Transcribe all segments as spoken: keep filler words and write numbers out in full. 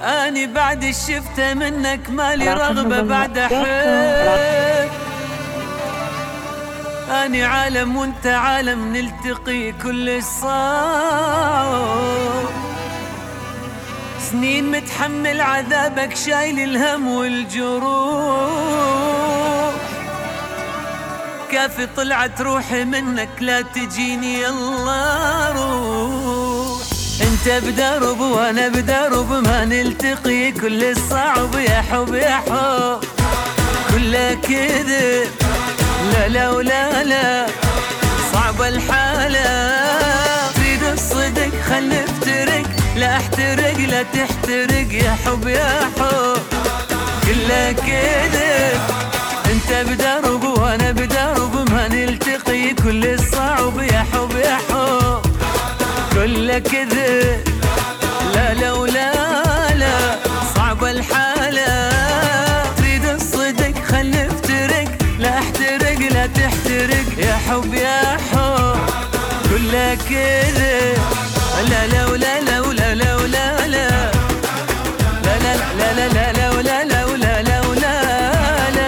اني بعد الشفته منك مالي رغبة بعد احب. اني عالم وانت عالم نلتقي كل الصعب، سنين متحمل عذابك شايل الهم والجروح. كافي طلعت روحي منك لا تجيني يلا روح. انت بدرب وانا بدرب ما نلتقي كل الصعب يا حب يا حب كله كذب. لا لا ولا لا صعب الحالة تريد الصدق خل نفترق لا احترق لا تحترق يا حب يا حب كله كذب. انت بدرب وانا بدرب ما نلتقي كل الصعب يا حب يا حب كله كذب. لا لا ولا لا صعب الحالة تريد الصدق خل نفترق لا احترق لا تحترق يا حب يا حب كله كذب. لا لا ولا لا ولا لا ولا لا لا لا لا لا لا لا ولا لا ولا لا ولا لا.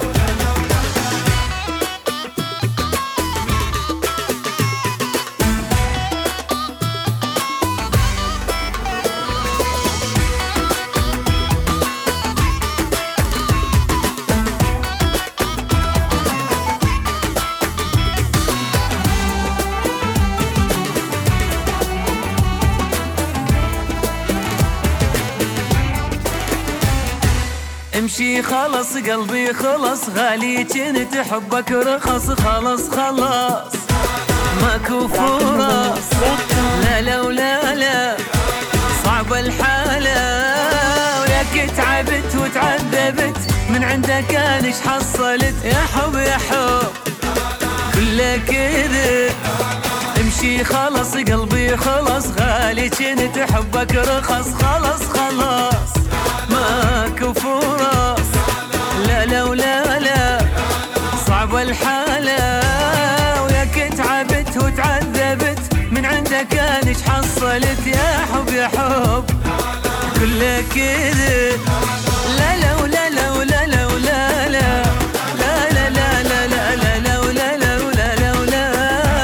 امشي خلص قلبي خلص غالي كنت حبك رخص خلص خلاص ماكو فرص. لا لا ولا لا صعب الحالة ولك تعبت وتعذبت من عندك انا ايش حصلت يا حب يا حب كله كذب. امشي خلص قلبي خلص غالي كنت حبك رخص خلص خلاص ماكو فرص. لا لا ولا لا صعب الحالة وياك تعبت وتعذبت من عندك انا ايش حصلت يا حب يا حب كله كذب. لا لا ولا لا ولا لا ولا لا لا لا لا لا لا لا لا ولا لا ولا لا ولا لا.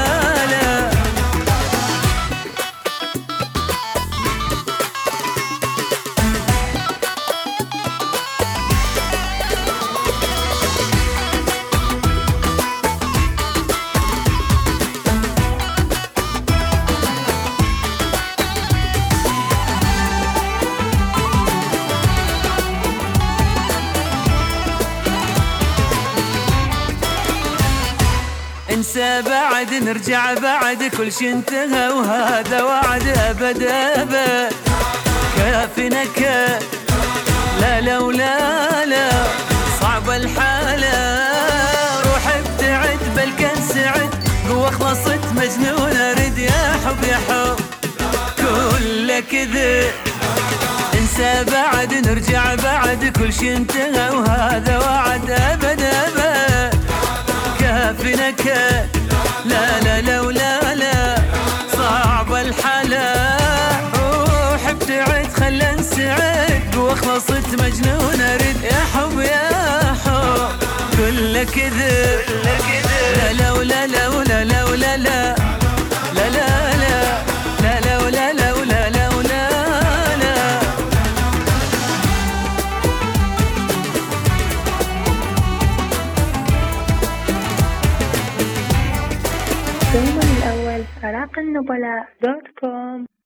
انسى بعد نرجع بعد كل شي انتهى وهذا وعد ابد ابد كافي نكد. لا لا ولا لا صعب الحالة روح ابتعد بل كان سعد قوة خلصت مجنون ارد يا حب يا حب كله كذب. انسى بعد نرجع بعد كل شي انتهى وهذا وعد ابد ابد كافي نكد. لا لا لا ولا لا صعب الحالة روح ابتعد خلنا نسعد واخلصت مجنون ارد يا حب يا حب كله كذب. لا لا ولا لا ولا لا ولا لا لا لا لا لا ولا لا ولا لا ولا لا. اليوم الأول عراق النبلاء دوت كوم.